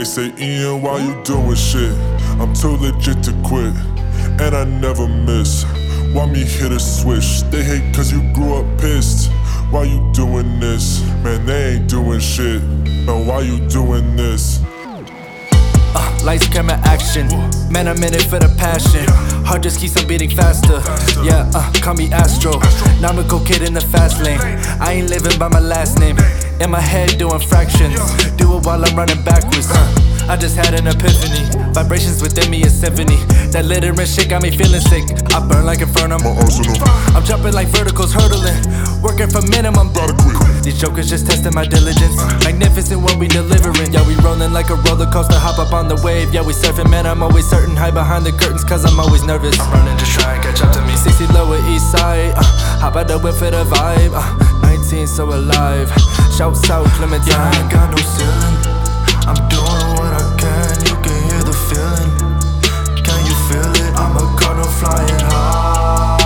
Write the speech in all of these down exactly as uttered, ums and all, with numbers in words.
They say, Ian, why you doing shit? I'm too legit to quit, and I never miss. Why me hit a switch? They hate cause you grew up pissed. Why you doing this? Man, they ain't doing shit. Man, why you doing this? Uh, lights, camera, action. Man, I'm in it for the passion. Heart just keeps on beating faster. Yeah, uh, call me Astro. Now I'm a go kid in the fast lane. I ain't living by my last name. In my head doing fractions. Do it while I'm running backwards. uh, I just had an epiphany. Vibrations within me is symphony. That litter and shit got me feeling sick. I burn like Inferno. My arsenal. I'm jumping like verticals, hurdling. Working for minimum. Gotta quit. These jokers just testing my diligence. Magnificent when we delivering. Yeah, we rolling like a roller coaster. Hop up on the wave. Yeah, we surfing. Man, I'm always certain. Hide behind the curtains cause I'm always nervous. I'm running, just try and catch up to me. sixty lower east side. uh, Hop out the whip for the vibe. uh, nineteen so alive. Shouts out Clementine. Yeah, I ain't got no ceiling. I'm doing what I can. You can hear the feeling. Can you feel it? I'm a cardinal flying high.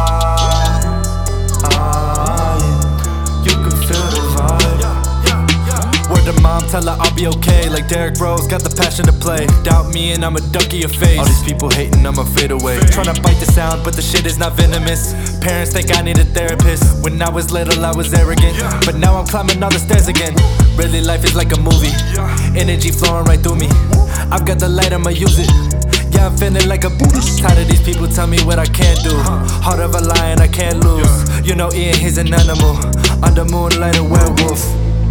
high. You can feel the vibe. Word to mom, tell her I'll be okay. Like Derrick Rose, got the passion to play. Doubt me and I'ma duck your face. All these people hating, I'ma fade away. Tryna bite the sound, but the shit is not venomous. Parents think I need a therapist. When I was little, I was arrogant, but now I'm climbing all the stairs again. Really, life is like a movie. Energy flowing right through me. I've got the light, I'ma use it. Yeah, I'm feeling like a Buddhist. Tired of these people tell me what I can't do. Heart of a lion, I can't lose. You know Ian, he's an animal. Under moonlight, a werewolf.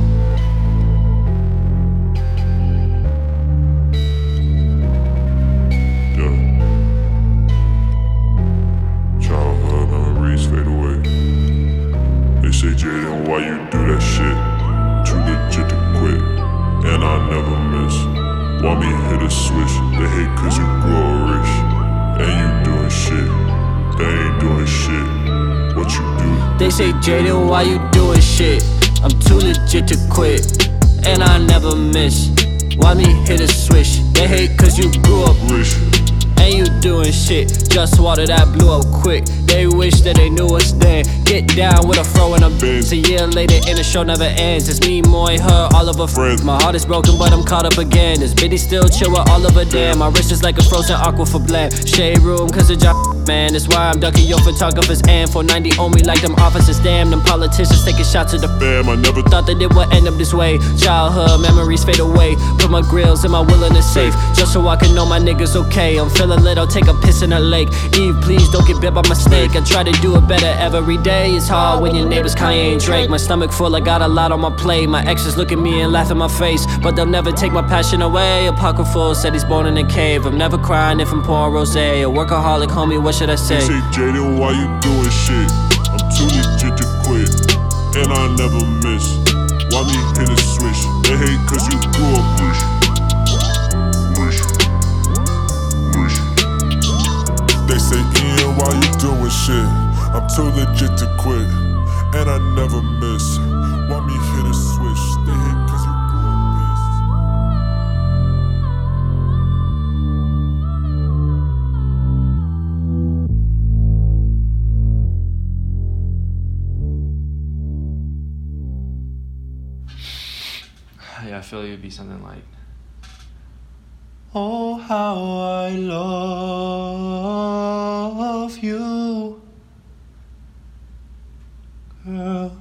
They say, Jaden, why you do that shit? Too legit to quit, and I never miss. Why me hit a switch? They hate cause you grew up rich, and you doing shit. They ain't doing shit. What you do? They say, Jaden, why you doing shit? I'm too legit to quit, and I never miss. Why me hit a switch? They hate cause you grew up Rich. and you doing shit. Just water that blew up quick. They wish that they knew us then. Get down with a fro and a biz. A year later and the show never ends. It's me, Moy, her, all of her friends. My heart is broken but I'm caught up again. This bitty still chill with all of her damn. My wrist is like a frozen aqua for blend. Shade room cause the job man. That's why I'm ducking your photographers and four ninety on me like them officers. Damn, them politicians taking shots at the Fam, I never thought that it would end up this way. Childhood memories fade away. Put my grills in my will in the safe, just so I can know my niggas okay. I'm feeling lit, I'll take a piss in a lake. Eve, please don't get bit by mistake. I try to do it better every day. It's hard when your neighbor's Kanye and Drake. My stomach full, I got a lot on my plate. My exes look at me and laugh in my face, but they'll never take my passion away. Apocryphal said he's born in a cave. I'm never crying if I'm pouring rosé. A workaholic, homie, what should I say? They say, Jaden, why you doing shit? I'm too legit to quit, and I never miss. Why me hit a switch? They hate cause you grew up rich. Rich. Rich. They say, Ian, why you doing shit? I'm too legit to quit, and I never miss. Why me hit a switch? They hate cause you grew up pissed. Yeah, I feel it would be something like, Oh, how I love you, girl.